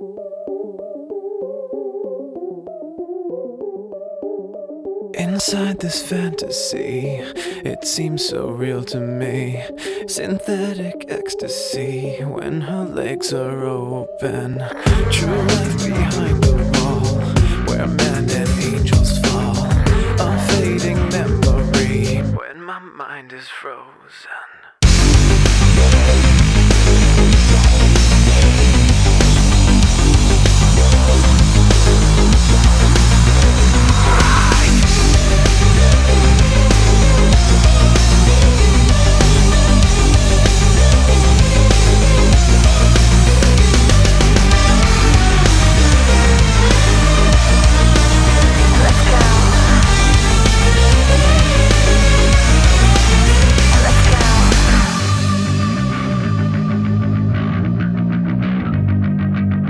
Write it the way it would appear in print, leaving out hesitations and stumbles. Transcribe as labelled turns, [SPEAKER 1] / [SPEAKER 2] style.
[SPEAKER 1] Inside this fantasy, it seems so real to me. Synthetic ecstasy when her legs are open. True life behind the wall, where men and angels fall. A fading memory when my mind is frozen.